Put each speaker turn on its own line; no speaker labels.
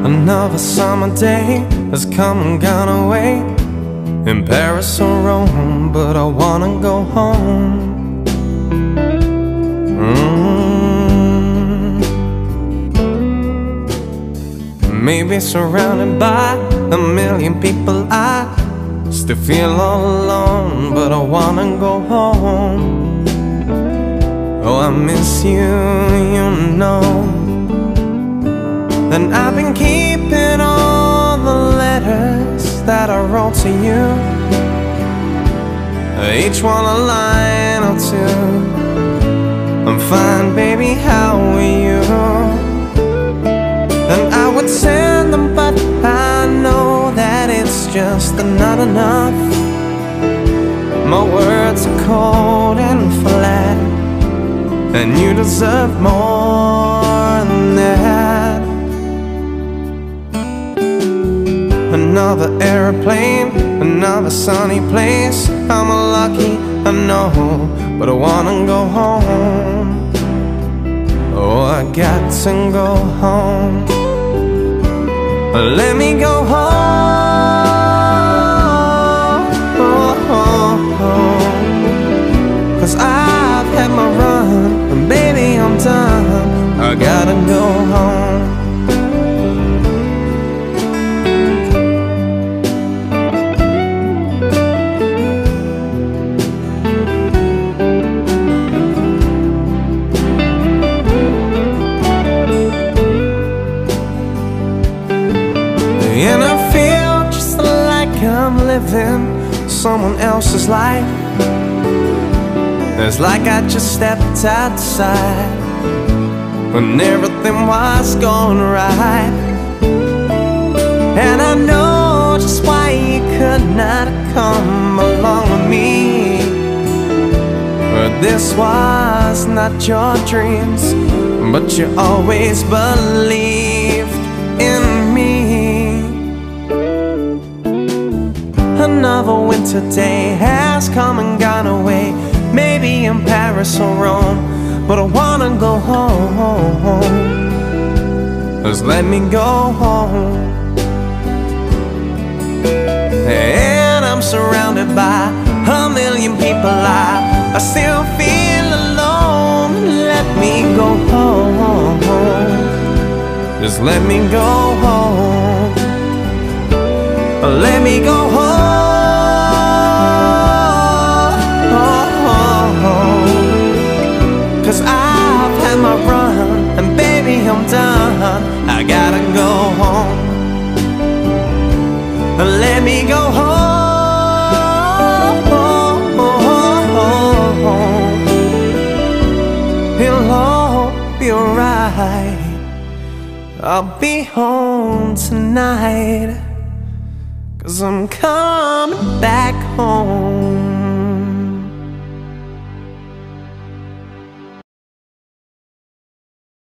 Another summer day has come and gone away, in Paris or Rome, but I wanna go home. Maybe surrounded by a million people, I still feel all alone, but I wanna go home. Oh, I miss you, you know. And I've been keeping all the letters that I wrote to you, each one a line or two. I'm fine, baby, how are you? And I would send them, but I know that it's just not enough. My words are cold and flat, and you deserve more than that. Another airplane, another sunny place. I'm lucky, I know, but I wanna go home. Oh, I got to go home. Let me go home, cause I've had my run, and baby, I'm done. I gotta go home. And I feel just like I'm living someone else's life. It's like I just stepped outside when everything was going right. And I know just why you could not come along with me, but this was not your dreams, but you always believed in me. Another winter day has come and gone away, maybe in Paris or Rome, but I wanna go home. Just let me go home. And I'm surrounded by a million people, I still feel alone. Let me go home. Just let me go home. Let me go home. Cause I've had my run, and baby, I'm done. I gotta go home. Let me go home. It'll all be alright. I'll be home tonight, cause I'm coming back home.